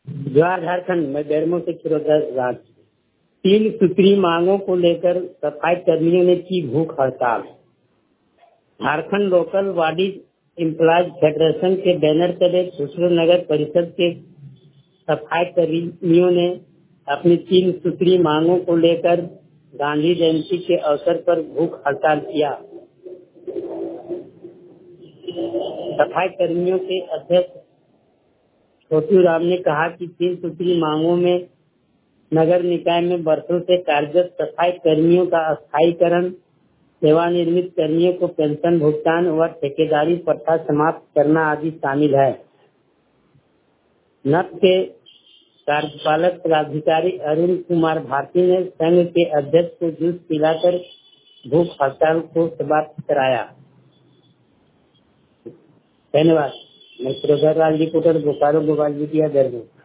जवाहर झारखंड में बेरमो से फिरोजर राज। 3 सूत्री मांगों को लेकर सफाई कर्मियों ने की भूख हड़ताल। Jharkhand local body employees federation के बैनर तले खुसरो नगर परिषद के सफाई कर्मियों ने अपनी 3 सूत्री मांगों को लेकर गांधी जयंती के अवसर पर भूख हड़ताल किया। सफाई कर्मियों के अध्यक्ष छोटू राम ने कहा कि 3 सूत्री मांगों में नगर निकाय में वर्षों से कार्यरत सफाई कर्मियों का स्थायीकरण, सेवानिवृत्त कर्मियों को पेंशन भुगतान व ठेकेदारी प्रथा समाप्त करना आदि शामिल है। नप के कार्यपालक पदाधिकारी अरुण कुमार भारती ने संघ के अध्यक्ष को जूस पिलाकर भूख हड़ताल को समाप्त कराया। धन्यवाद। मैं Firozar Raj, reporter, Bokaro, mobile media, Bermo.